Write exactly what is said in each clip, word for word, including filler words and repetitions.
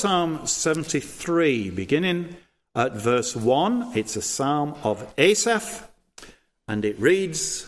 Psalm seventy-three, beginning at verse one. It's a psalm of Asaph, and it reads,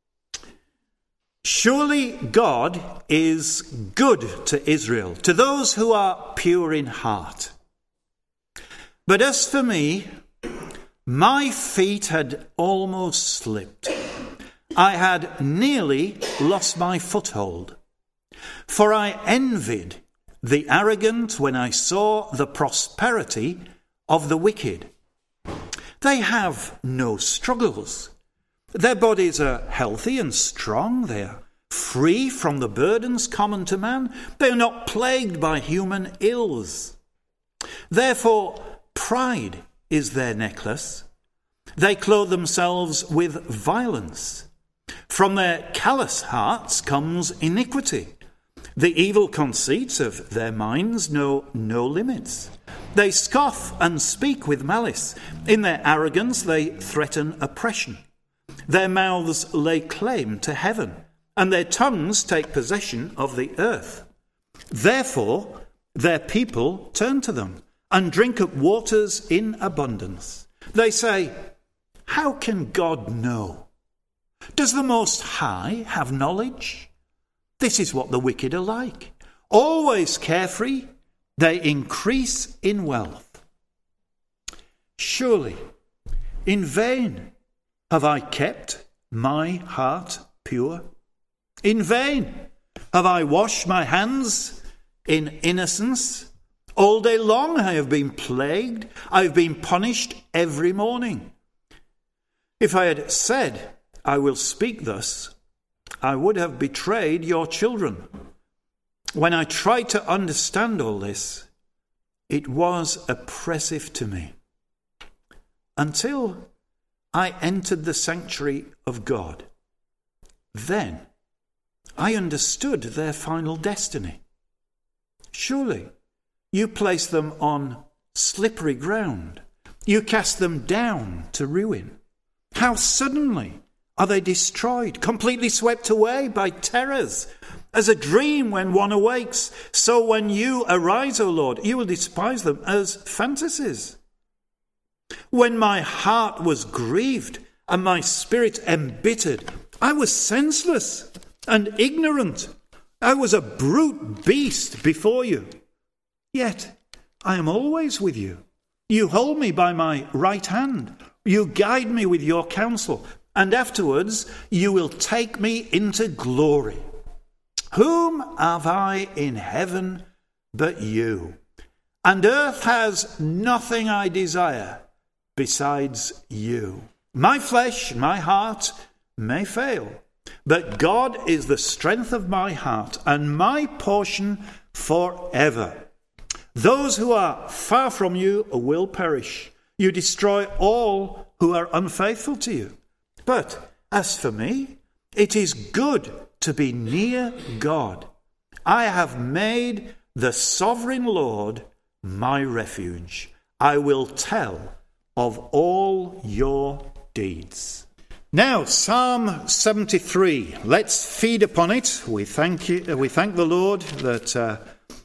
"Surely God is good to Israel, to those who are pure in heart. But as for me, my feet had almost slipped. I had nearly lost my foothold. For I envied the arrogant when I saw the prosperity of the wicked. They have no struggles. Their bodies are healthy and strong. They are free from the burdens common to man. They are not plagued by human ills. Therefore, pride is their necklace. They clothe themselves with violence. From their callous hearts comes iniquity. The evil conceits of their minds know no limits. They scoff and speak with malice. In their arrogance they threaten oppression. Their mouths lay claim to heaven, and their tongues take possession of the earth. Therefore their people turn to them and drink up waters in abundance. They say, 'How can God know? Does the Most High have knowledge?' This is what the wicked are like. Always carefree, they increase in wealth. Surely, in vain have I kept my heart pure. In vain have I washed my hands in innocence. All day long I have been plagued. I have been punished every morning. If I had said, 'I will speak thus,' I would have betrayed your children. When I tried to understand all this, it was oppressive to me, until I entered the sanctuary of God. Then I understood their final destiny. Surely you place them on slippery ground. You cast them down to ruin. How suddenly are they destroyed, completely swept away by terrors? As a dream when one awakes, so when you arise, O Lord, you will despise them as fantasies. When my heart was grieved and my spirit embittered, I was senseless and ignorant. I was a brute beast before you. Yet I am always with you. You hold me by my right hand. You guide me with your counsel, and afterwards you will take me into glory. Whom have I in heaven but you? And earth has nothing I desire besides you. My flesh, my heart may fail, but God is the strength of my heart and my portion forever. Those who are far from you will perish. You destroy all who are unfaithful to you. But as for me, it is good to be near God. I have made the sovereign Lord my refuge. I will tell of all your deeds." Now, Psalm seventy-three. Let's feed upon it. We thank you. We thank the Lord that uh,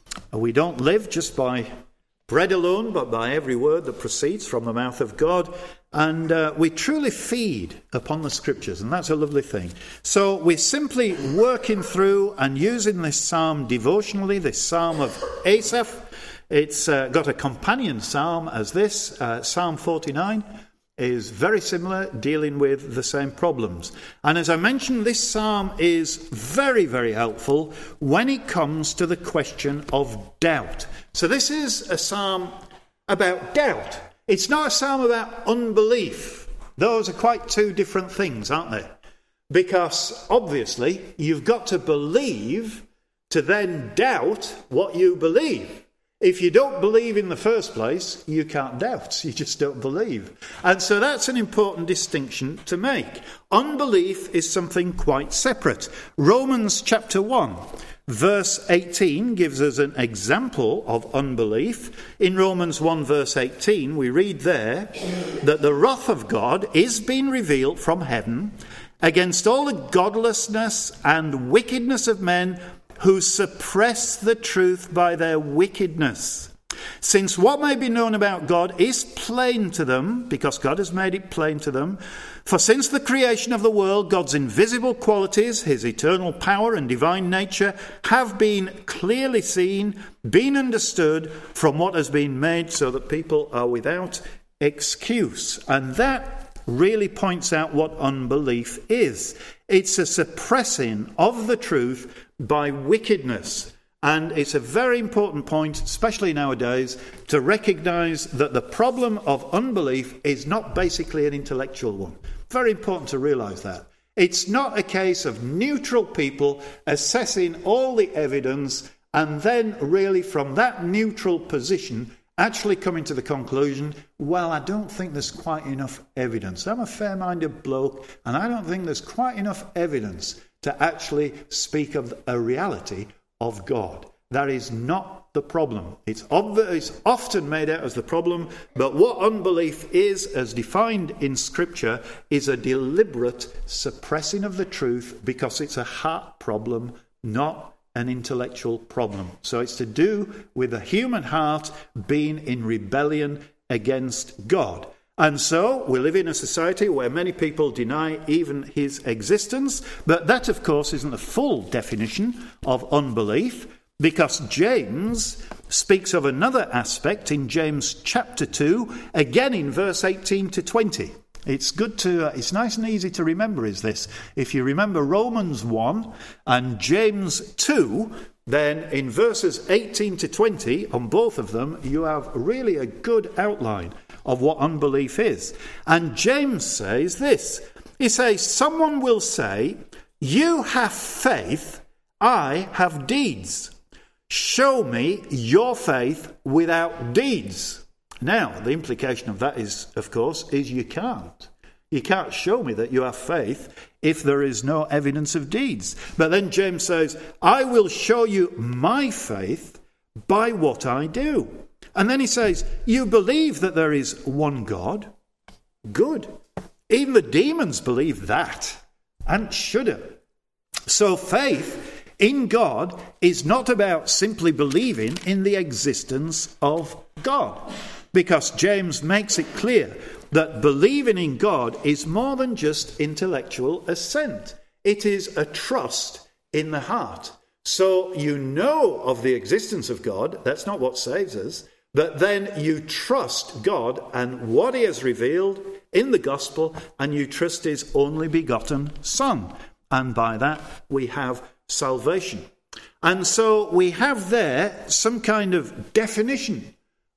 we don't live just by bread alone, but by every word that proceeds from the mouth of God. And uh, we truly feed upon the Scriptures, and that's a lovely thing. So we're simply working through and using this psalm devotionally, this psalm of Asaph. It's uh, got a companion psalm as this. Uh, Psalm forty-nine is very similar, dealing with the same problems. And as I mentioned, this psalm is very, very helpful when it comes to the question of doubt. So this is a psalm about doubt. It's not a psalm about unbelief. Those are quite two different things, aren't they? Because obviously you've got to believe to then doubt what you believe. If you don't believe in the first place, you can't doubt. You just don't believe. And so that's an important distinction to make. Unbelief is something quite separate. Romans chapter one, verse eighteen gives us an example of unbelief. In Romans one, verse eighteen, we read there that the wrath of God is being revealed from heaven against all the godlessness and wickedness of men who suppress the truth by their wickedness. Since what may be known about God is plain to them, because God has made it plain to them, for since the creation of the world, God's invisible qualities, his eternal power and divine nature, have been clearly seen, been understood from what has been made, so that people are without excuse. And that really points out what unbelief is. It's a suppressing of the truth by wickedness. And it's a very important point, especially nowadays, to recognise that the problem of unbelief is not basically an intellectual one. Very important to realise that. It's not a case of neutral people assessing all the evidence and then really from that neutral position actually coming to the conclusion, well, I don't think there's quite enough evidence. I'm a fair-minded bloke and I don't think there's quite enough evidence to actually speak of a reality of God. That is not the problem. It's, ob- it's often made out as the problem, but what unbelief is, as defined in Scripture, is a deliberate suppressing of the truth because it's a heart problem, not an intellectual problem. So it's to do with the human heart being in rebellion against God. And so we live in a society where many people deny even his existence. But that, of course, isn't the full definition of unbelief, because James speaks of another aspect in James chapter two, again in verse eighteen to twenty. It's good to, uh, it's nice and easy to remember, is this. If you remember Romans one and James two, then in verses eighteen to twenty, on both of them, you have really a good outline of what unbelief is. And James says this. He says, someone will say, you have faith, I have deeds. Show me your faith without deeds. Now, the implication of that is, of course, is you can't. You can't show me that you have faith if there is no evidence of deeds. But then James says, I will show you my faith by what I do. And then he says, you believe that there is one God? Good. Even the demons believe that and shudder. So faith in God is not about simply believing in the existence of God. Because James makes it clear that believing in God is more than just intellectual assent. It is a trust in the heart. So you know of the existence of God. That's not what saves us. But then you trust God and what he has revealed in the gospel, and you trust his only begotten Son. And by that we have salvation. And so we have there some kind of definition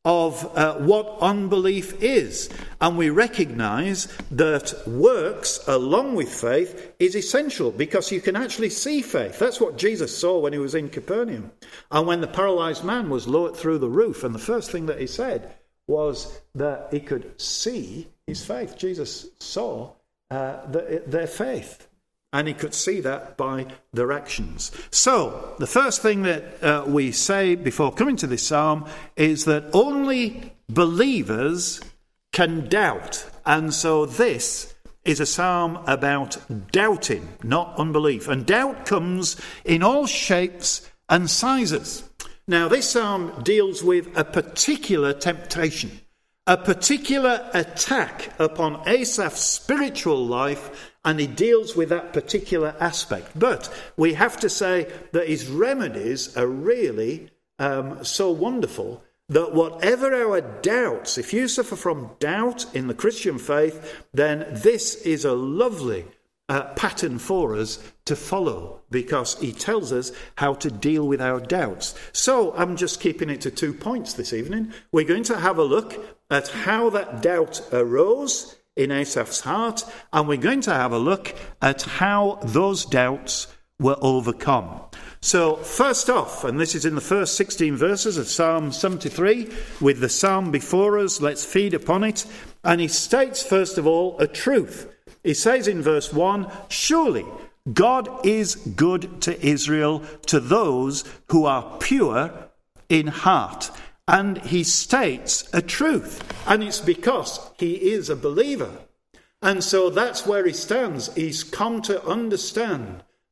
of uh, what unbelief is. And we recognise that works along with faith is essential, because you can actually see faith. That's what Jesus saw when he was in Capernaum. And when the paralysed man was lowered through the roof, and the first thing that he said was that he could see his faith. Jesus saw uh, the, their faith. And he could see that by their actions. So, the first thing that uh, we say before coming to this psalm is that only believers can doubt. And so this is a psalm about doubting, not unbelief. And doubt comes in all shapes and sizes. Now, this psalm deals with a particular temptation, a particular attack upon Asaph's spiritual life, and he deals with that particular aspect. But we have to say that his remedies are really um, so wonderful that whatever our doubts, if you suffer from doubt in the Christian faith, then this is a lovely uh, pattern for us to follow, because he tells us how to deal with our doubts. So I'm just keeping it to two points this evening. We're going to have a look at how that doubt arose in Asaph's heart, and we're going to have a look at how those doubts were overcome. So first off, and this is in the first sixteen verses of Psalm seventy-three, with the psalm before us, let's feed upon it. And he states, first of all, a truth. He says in verse one, surely God is good to Israel, to those who are pure in heart. And he states a truth, and it's because he is a believer. And so that's where he stands. He's come to understand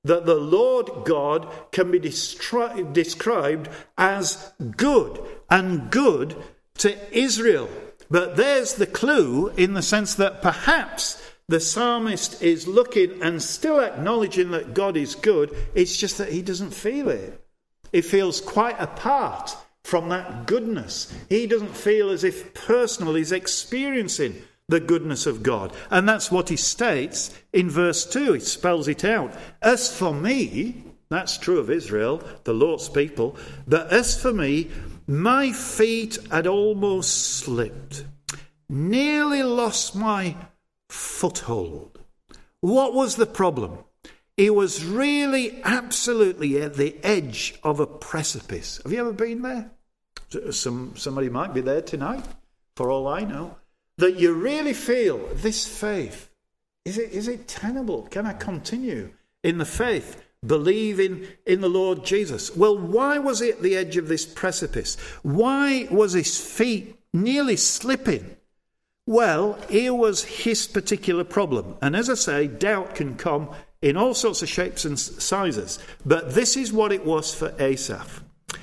that the Lord God can be destri- described as good, and good to Israel. But there's the clue, in the sense that perhaps the psalmist is looking and still acknowledging that God is good. It's just that he doesn't feel it. He feels quite apart from that goodness. He doesn't feel as if personally he's experiencing the goodness of God. And that's what he states in verse two. He spells it out. As for me, that's true of Israel, the Lord's people, but as for me, my feet had almost slipped, nearly lost my foothold. What was the problem? He was really absolutely at the edge of a precipice. Have you ever been there? Some somebody might be there tonight, for all I know. That you really feel this faith. Is it is it tenable? Can I continue in the faith, believing in the Lord Jesus? Well, why was he at the edge of this precipice? Why was his feet nearly slipping? Well, here was his particular problem. And as I say, doubt can come in all sorts of shapes and sizes. But this is what it was for Asaph.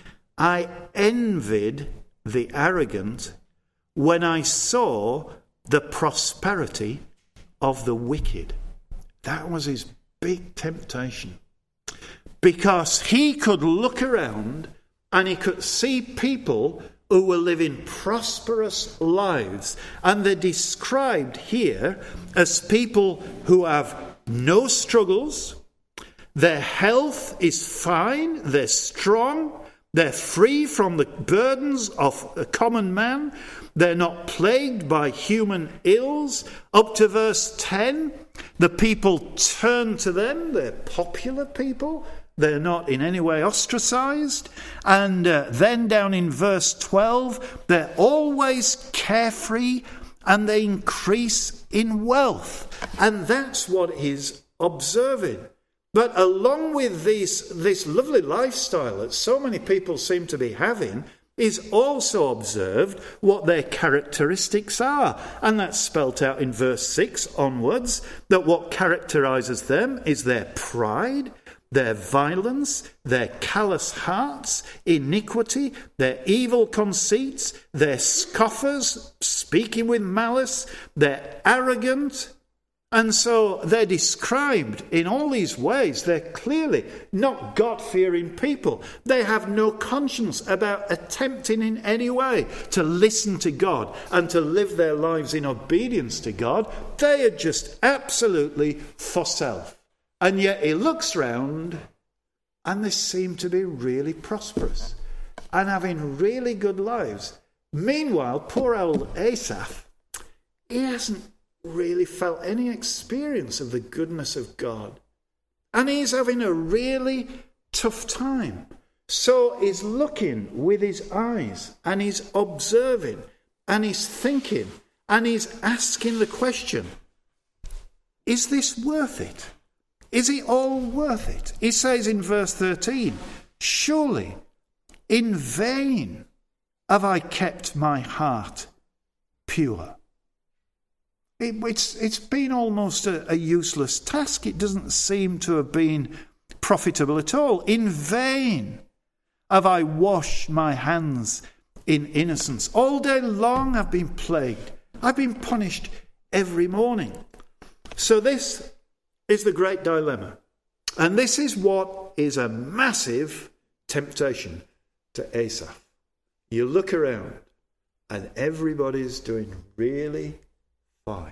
I envied the arrogant when I saw the prosperity of the wicked. That was his big temptation. Because he could look around and he could see people who were living prosperous lives. And they're described here as people who have no struggles. Their health is fine. They're strong. They're free from the burdens of a common man. They're not plagued by human ills. Up to verse ten, the people turn to them. They're popular people. They're not in any way ostracized. And uh, then down in verse twelve, they're always carefree and they increase in wealth. And that's what he's observing. But along with these, this lovely lifestyle that so many people seem to be having, is also observed what their characteristics are. And that's spelt out in verse six onwards, that what characterizes them is their pride, their violence, their callous hearts, iniquity, their evil conceits, their scoffers, speaking with malice, they're arrogant. And so they're described in all these ways. They're clearly not God-fearing people. They have no conscience about attempting in any way to listen to God and to live their lives in obedience to God. They are just absolutely for self. And yet he looks round and they seem to be really prosperous and having really good lives. Meanwhile, poor old Asaph, he hasn't really felt any experience of the goodness of God. And he's having a really tough time. So he's looking with his eyes and he's observing and he's thinking and he's asking the question, is this worth it? Is it all worth it? He says in verse thirteen, surely in vain have I kept my heart pure. It, it's, it's been almost a, a useless task. It doesn't seem to have been profitable at all. In vain have I washed my hands in innocence. All day long I've been plagued. I've been punished every morning. So this is the great dilemma. And this is what is a massive temptation to Asaph. You look around and everybody's doing really fine.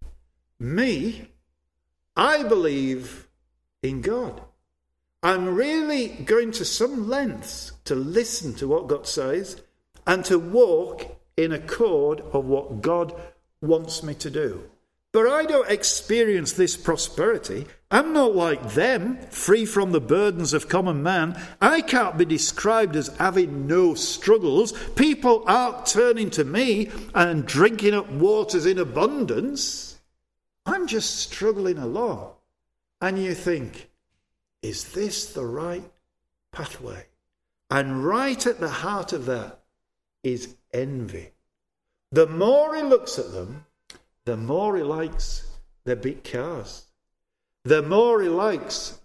Me, I believe in God. I'm really going to some lengths to listen to what God says and to walk in accord of what God wants me to do. But I don't experience this prosperity. I'm not like them, free from the burdens of common man. I can't be described as having no struggles. People aren't turning to me and drinking up waters in abundance. I'm just struggling along. And you think, is this the right pathway? And right at the heart of that is envy. The more he looks at them, the more he likes their big cars. The more he likes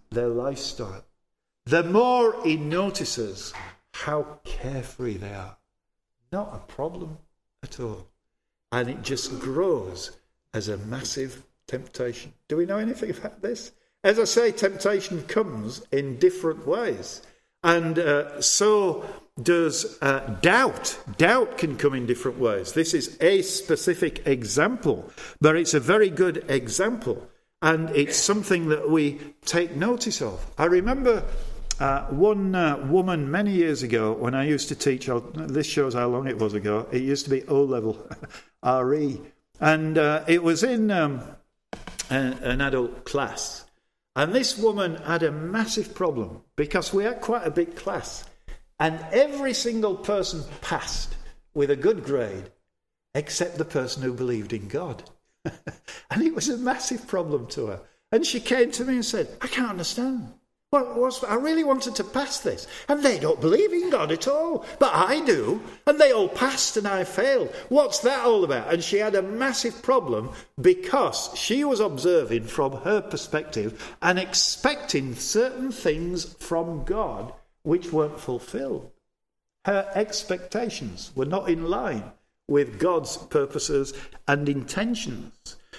their lifestyle, the more he notices how carefree they are. Not a problem at all. And it just grows as a massive temptation. Do we know anything about this? As I say, temptation comes in different ways. And uh, so does uh, doubt. Doubt can come in different ways. This is a specific example, but it's a very good example. And it's something that we take notice of. I remember uh, one uh, woman many years ago when I used to teach. I'll, this shows how long it was ago. It used to be O-level, R E. And uh, it was in um, a, an adult class. And this woman had a massive problem because we had quite a big class. And every single person passed with a good grade except the person who believed in God. And it was a massive problem to her. And she came to me and said, I can't understand. Well, what's, I really wanted to pass this. And they don't believe in God at all. But I do. And they all passed and I failed. What's that all about? And she had a massive problem because she was observing from her perspective and expecting certain things from God which weren't fulfilled. Her expectations were not in line with God's purposes and intentions.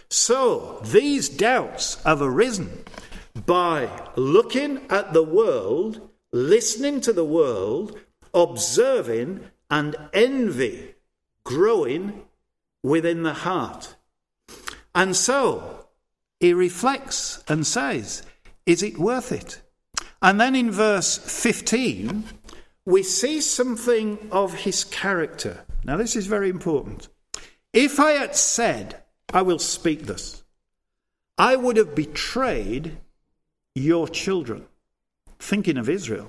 So these doubts have arisen by looking at the world, listening to the world, observing, and envy growing within the heart. And so he reflects and says, is it worth it? And then in verse fifteen, we see something of his character. Now this is very important. If I had said, I will speak thus, I would have betrayed your children. Thinking of Israel.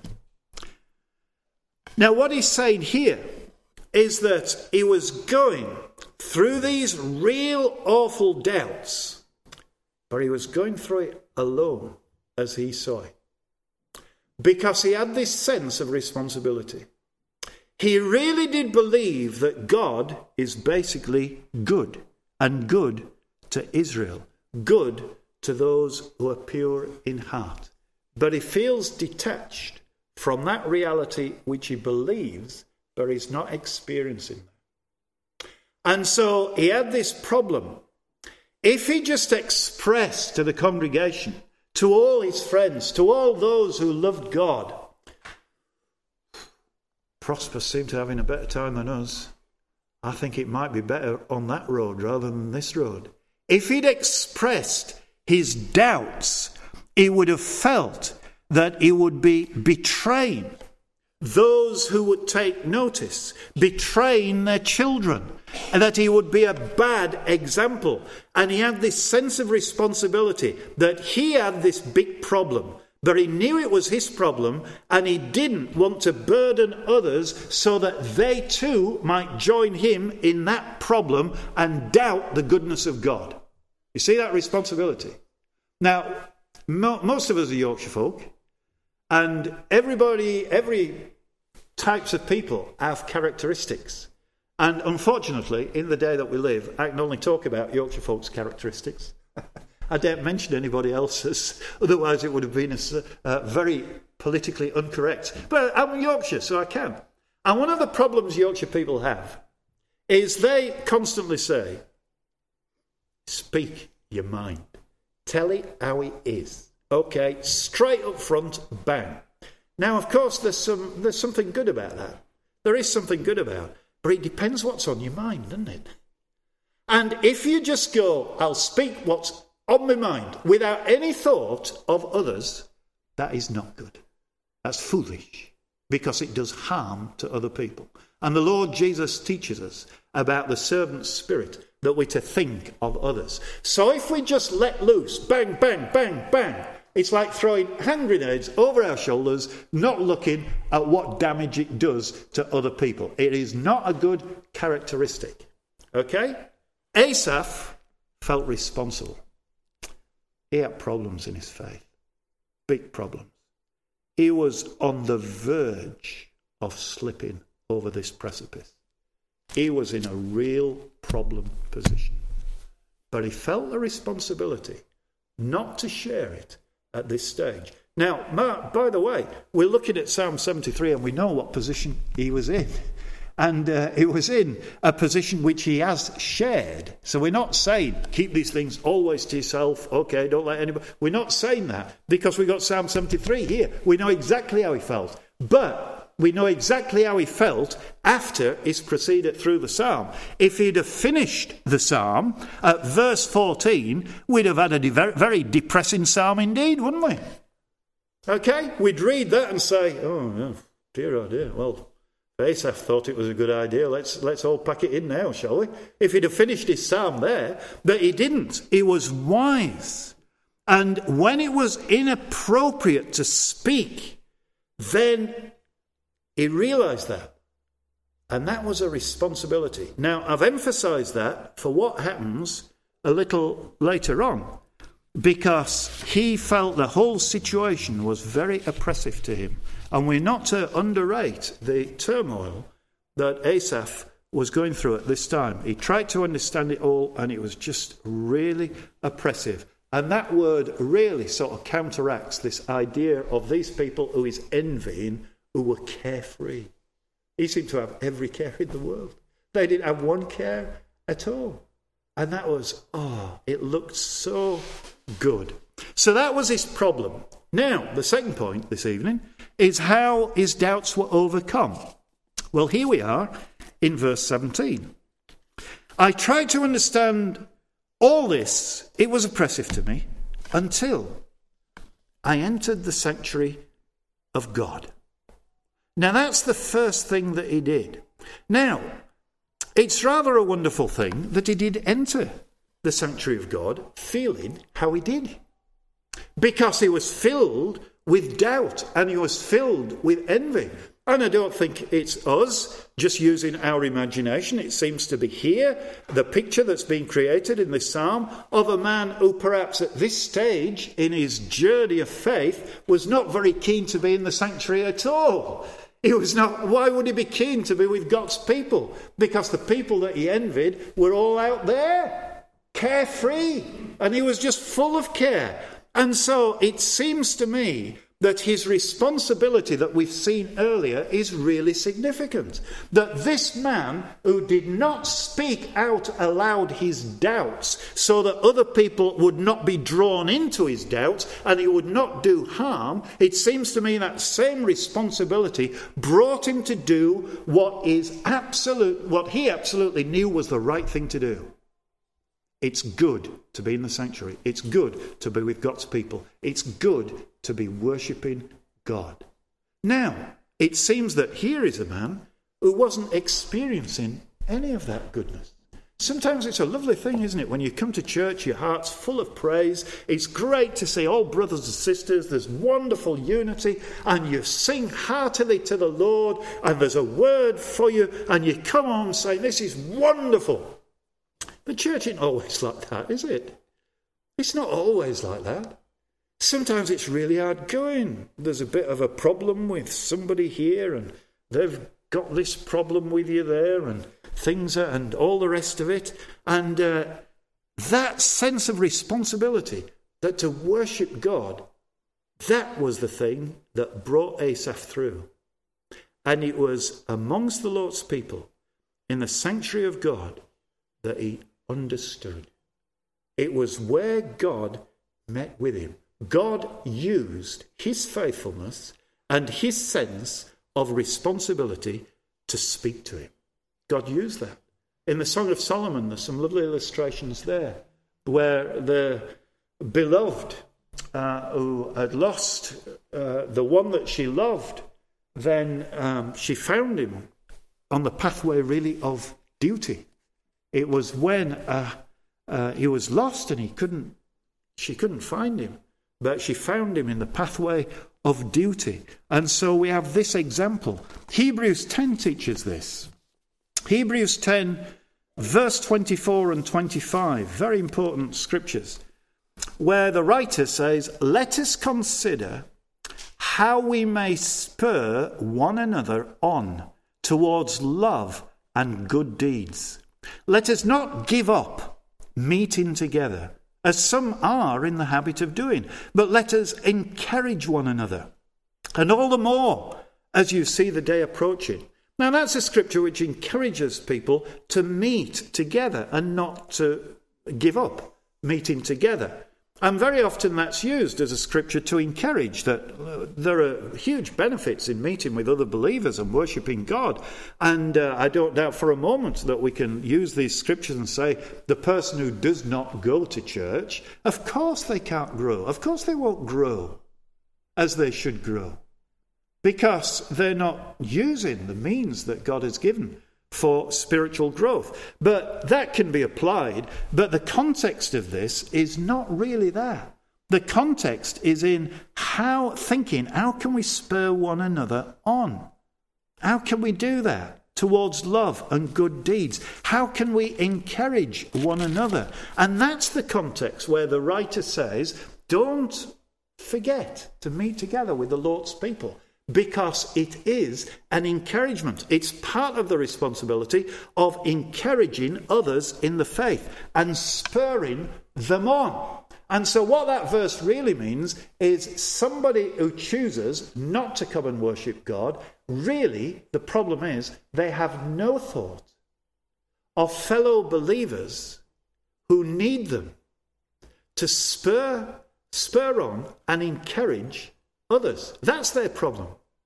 Now what he's saying here is that he was going through these real awful doubts, but he was going through it alone as he saw it. Because he had this sense of responsibility. He really did believe that God is basically good, and good to Israel, good to those who are pure in heart. But he feels detached from that reality which he believes, but he's not experiencing. And so he had this problem. If he just expressed to the congregation, to all his friends, to all those who loved God, Prosper seemed to be having a better time than us. I think it might be better on that road rather than this road. If he'd expressed his doubts, he would have felt that he would be betraying those who would take notice, betraying their children, and that he would be a bad example. And he had this sense of responsibility that he had this big problem, but he knew it was his problem, and he didn't want to burden others so that they too might join him in that problem and doubt the goodness of God. You see that responsibility? Now, mo- most of us are Yorkshire folk, and everybody, every types of people have characteristics. And unfortunately, in the day that we live, I can only talk about Yorkshire folks' characteristics. I don't mention anybody else's, otherwise it would have been a, uh, very politically incorrect. But I'm Yorkshire, so I can. And one of the problems Yorkshire people have is they constantly say, speak your mind. Tell it how it is. Okay, straight up front, bang. Now, of course, there's some there's something good about that. There is something good about it. But it depends what's on your mind, doesn't it? And if you just go, I'll speak what's on my mind without any thought of others, that is not good. That's foolish because it does harm to other people. And the Lord Jesus teaches us about the servant spirit, that we're to think of others. So if we just let loose, bang, bang, bang, bang, it's like throwing hand grenades over our shoulders, not looking at what damage it does to other people. It is not a good characteristic. Okay? Asaph felt responsible. He had problems in his faith. Big problems. He was on the verge of slipping over this precipice. He was in a real problem position. But he felt the responsibility not to share it, at this stage. Now, Mark, by the way, we're looking at Psalm seventy-three and we know what position he was in. And uh, he was in a position which he has shared. So we're not saying, keep these things always to yourself. Okay, don't let anybody... We're not saying that because we've got Psalm seventy-three here. We know exactly how he felt. But we know exactly how he felt after he's proceeded through the psalm. If he'd have finished the psalm at verse fourteen, we'd have had a de- very depressing psalm indeed, wouldn't we? Okay, we'd read that and say, oh, dear, oh dear, well, Asaph thought it was a good idea. Let's let's all pack it in now, shall we? If he'd have finished his psalm there, but he didn't. He was wise. And when it was inappropriate to speak, then he realised that. And that was a responsibility. Now, I've emphasised that for what happens a little later on, because he felt the whole situation was very oppressive to him. And we're not to underrate the turmoil that Asaph was going through at this time. He tried to understand it all, and it was just really oppressive. And that word really sort of counteracts this idea of these people who he's envying, who were carefree. He seemed to have every care in the world. They didn't have one care at all. And that was, oh, it looked so good. So that was his problem. Now, the second point this evening is how his doubts were overcome. Well, here we are in verse seventeen. I tried to understand all this. It was oppressive to me until I entered the sanctuary of God. Now, that's the first thing that he did. Now, it's rather a wonderful thing that he did enter the sanctuary of God feeling how he did. Because he was filled with doubt and he was filled with envy. And I don't think it's us just using our imagination. It seems to be here, the picture that's been created in this psalm of a man who perhaps at this stage in his journey of faith was not very keen to be in the sanctuary at all. He was not. Why would he be keen to be with God's people? Because the people that he envied were all out there, carefree, and he was just full of care. And so it seems to me that his responsibility that we've seen earlier is really significant. That this man who did not speak out aloud his doubts so that other people would not be drawn into his doubts and he would not do harm, it seems to me that same responsibility brought him to do what is absolute, what he absolutely knew was the right thing to do. It's good to be in the sanctuary. It's good to be with God's people. It's good to be worshipping God. Now, it seems that here is a man who wasn't experiencing any of that goodness. Sometimes it's a lovely thing, isn't it? When you come to church, your heart's full of praise. It's great to see all brothers and sisters. There's wonderful unity, and you sing heartily to the Lord, and there's a word for you, and you come home saying, this is wonderful. But church isn't always like that, is it? It's not always like that. Sometimes it's really hard going. There's a bit of a problem with somebody here, and they've got this problem with you there, and things are, and all the rest of it. And uh, that sense of responsibility, that to worship God, that was the thing that brought Asaph through. And it was amongst the Lord's people, in the sanctuary of God, that he understood. It was where God met with him. God used his faithfulness and his sense of responsibility to speak to him. God used that. In the Song of Solomon, there's some lovely illustrations there where the beloved uh, who had lost uh, the one that she loved, then um, she found him on the pathway really of duty. It was when uh, uh, he was lost and he couldn't, she couldn't find him, but she found him in the pathway of duty. And so we have this example. Hebrews ten teaches this. Hebrews ten, verse twenty-four and twenty-five, very important scriptures, where the writer says, let us consider how we may spur one another on towards love and good deeds. Let us not give up meeting together, as some are in the habit of doing, but let us encourage one another, and all the more as you see the day approaching. Now that's a scripture which encourages people to meet together and not to give up meeting together. And very often that's used as a scripture to encourage that uh, there are huge benefits in meeting with other believers and worshipping God. And uh, I don't doubt for a moment that we can use these scriptures and say the person who does not go to church, of course they can't grow. Of course they won't grow as they should grow, because they're not using the means that God has given for spiritual growth. But that can be applied, but the context of this is not really that. The context is in how thinking, how can we spur one another on? How can we do that towards love and good deeds? How can we encourage one another? And that's the context where the writer says, don't forget to meet together with the Lord's people, because it is an encouragement. It's part of the responsibility of encouraging others in the faith and spurring them on. And so what that verse really means is somebody who chooses not to come and worship God, really the problem is they have no thought of fellow believers who need them to spur, spur on and encourage others. That's their problem.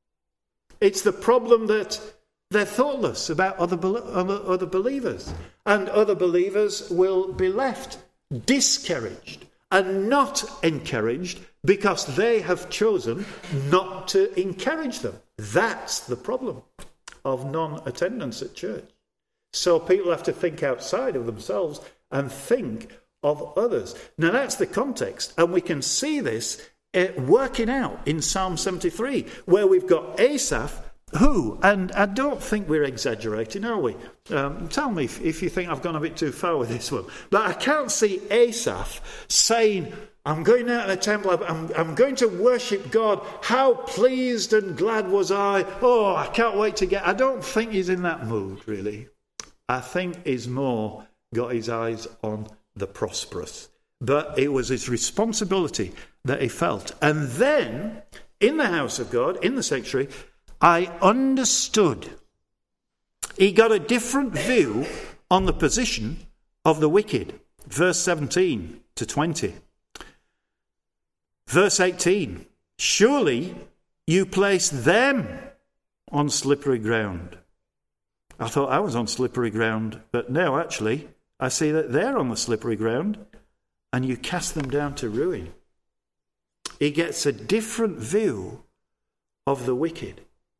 It's the problem that they're thoughtless about other, other believers. And other believers will be left discouraged and not encouraged because they have chosen not to encourage them. That's the problem of non-attendance at church. So people have to think outside of themselves and think of others. Now that's the context, and we can see this Uh, working out in Psalm seventy-three, where we've got Asaph, who, and I don't think we're exaggerating, are we? Um, tell me if, if you think I've gone a bit too far with this one. But I can't see Asaph saying, I'm going out of the temple, I'm, I'm going to worship God. How pleased and glad was I. Oh, I can't wait to get... I don't think he's in that mood, really. I think he's more got his eyes on the prosperous. But it was his responsibility that he felt. And then, in the house of God, in the sanctuary, I understood. He got a different view on the position of the wicked. Verse seventeen to twenty. Verse eighteen. Surely you place them on slippery ground. I thought I was on slippery ground, but now actually I see that they're on the slippery ground. And you cast them down to ruin. He gets a different view of the wicked.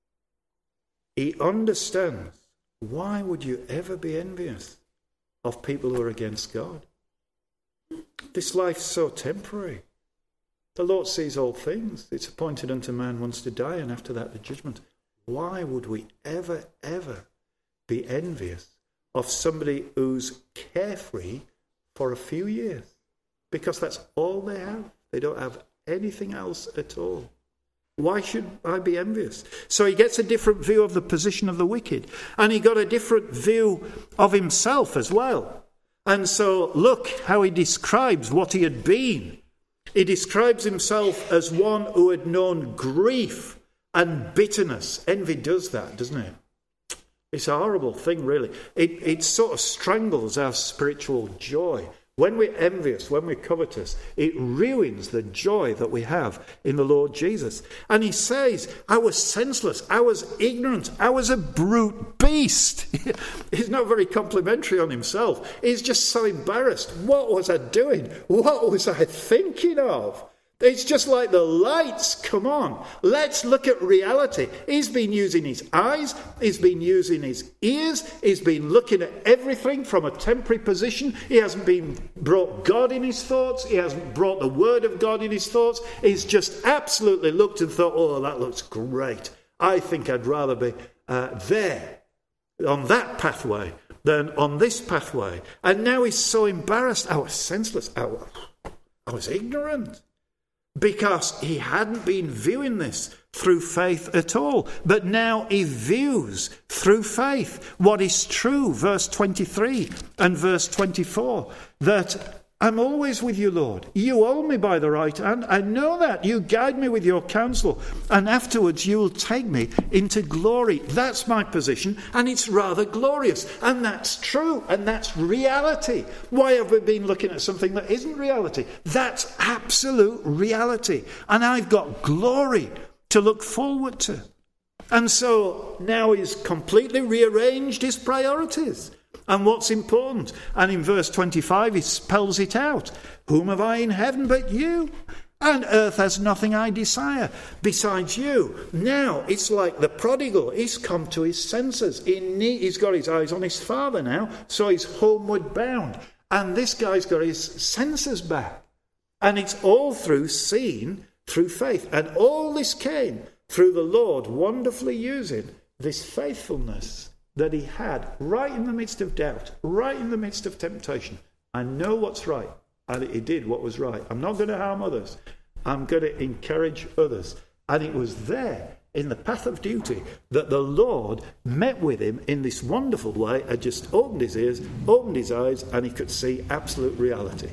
He understands, why would you ever be envious of people who are against God? This life's so temporary. The Lord sees all things. It's appointed unto man once to die, and after that the judgment. Why would we ever, ever be envious of somebody who's carefree for a few years? Because that's all they have. They don't have anything else at all. Why should I be envious? So he gets a different view of the position of the wicked. And he got a different view of himself as well. And so look how he describes what he had been. He describes himself as one who had known grief and bitterness. Envy does that, doesn't it? It's a horrible thing, really. It, it sort of strangles our spiritual joy. When we're envious, when we're covetous, it ruins the joy that we have in the Lord Jesus. And he says, I was senseless, I was ignorant, I was a brute beast. He's not very complimentary on himself. He's just so embarrassed. What was I doing? What was I thinking of? It's just like the lights come on. Let's look at reality. He's been using his eyes. He's been using his ears. He's been looking at everything from a temporary position. He hasn't been brought God in his thoughts. He hasn't brought the word of God in his thoughts. He's just absolutely looked and thought, oh, that looks great. I think I'd rather be uh, there on that pathway than on this pathway. And now he's so embarrassed. I was senseless. I was, I was ignorant. Because he hadn't been viewing this through faith at all. But now he views through faith what is true, verse twenty-three and verse twenty-four, that I'm always with you, Lord. You hold me by the right hand. I know that. You guide me with your counsel. And afterwards you will take me into glory. That's my position. And it's rather glorious. And that's true. And that's reality. Why have we been looking at something that isn't reality? That's absolute reality. And I've got glory to look forward to. And so now he's completely rearranged his priorities. And what's important? And in verse twenty-five, he spells it out. Whom have I in heaven but you? And earth has nothing I desire besides you. Now, it's like the prodigal. He's come to his senses. He need, he's got his eyes on his father now, so he's homeward bound. And this guy's got his senses back. And it's all through seen, through faith. And all this came through the Lord wonderfully using this faithfulness that he had right in the midst of doubt, right in the midst of temptation. I know what's right, and he did what was right. I'm not going to harm others. I'm going to encourage others. And it was there in the path of duty that the Lord met with him in this wonderful way, had just opened his ears, opened his eyes, and he could see absolute reality.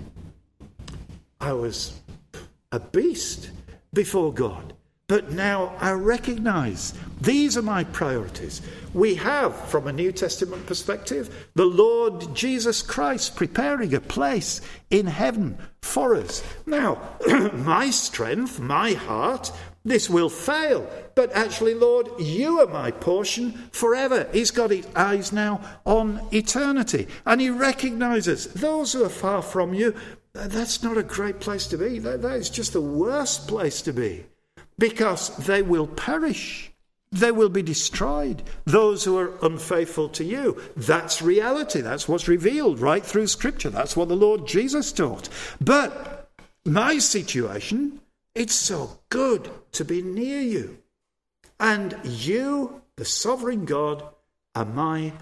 I was a beast before God. But now I recognise these are my priorities. We have, from a New Testament perspective, the Lord Jesus Christ preparing a place in heaven for us. Now, my strength, my heart, this will fail. But actually, Lord, you are my portion forever. He's got his eyes now on eternity. And he recognises those who are far from you, that's not a great place to be. That, that is just the worst place to be. Because they will perish. They will be destroyed. Those who are unfaithful to you. That's reality. That's what's revealed right through Scripture. That's what the Lord Jesus taught. But my situation, it's so good to be near you. And you, the sovereign God, are my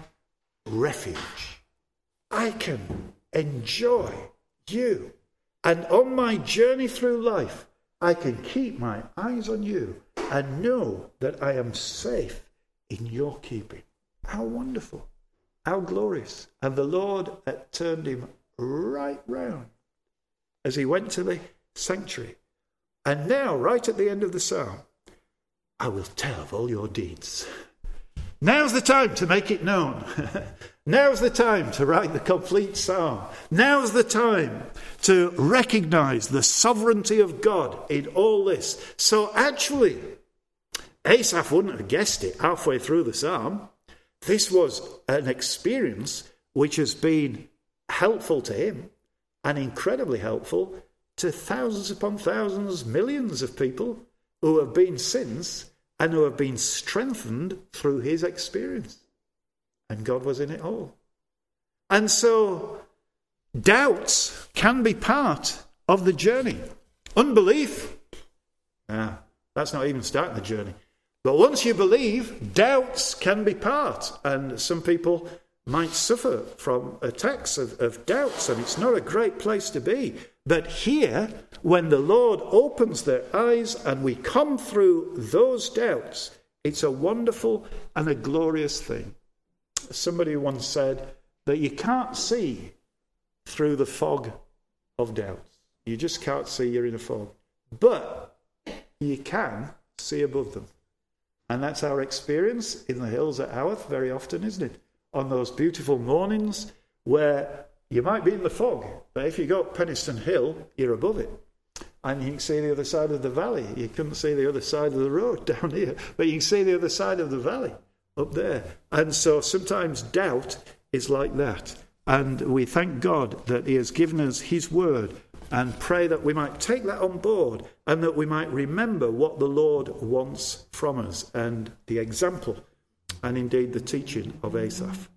refuge. I can enjoy you. And on my journey through life, I can keep my eyes on you and know that I am safe in your keeping. How wonderful. How glorious. And the Lord had turned him right round as he went to the sanctuary. And now, right at the end of the psalm, I will tell of all your deeds. Now's the time to make it known. Now's the time to write the complete psalm. Now's the time to recognise the sovereignty of God in all this. So actually, Asaph wouldn't have guessed it halfway through the psalm. This was an experience which has been helpful to him and incredibly helpful to thousands upon thousands, millions of people who have been since and who have been strengthened through his experience. And God was in it all. And so doubts can be part of the journey. Unbelief, ah, that's not even starting the journey. But once you believe, doubts can be part. And some people might suffer from attacks of, of doubts, and it's not a great place to be. But here, when the Lord opens their eyes and we come through those doubts, it's a wonderful and a glorious thing. Somebody once said that you can't see through the fog of doubts. You just can't see, you're in a fog. But you can see above them. And that's our experience in the hills at Haworth very often, isn't it? On those beautiful mornings where you might be in the fog, but if you go up Penistone Hill, you're above it. And you can see the other side of the valley. You couldn't see the other side of the road down here, but you can see the other side of the valley up there. And so sometimes doubt is like that. And we thank God that he has given us his word, and pray that we might take that on board and that we might remember what the Lord wants from us and the example and indeed the teaching of Asaph.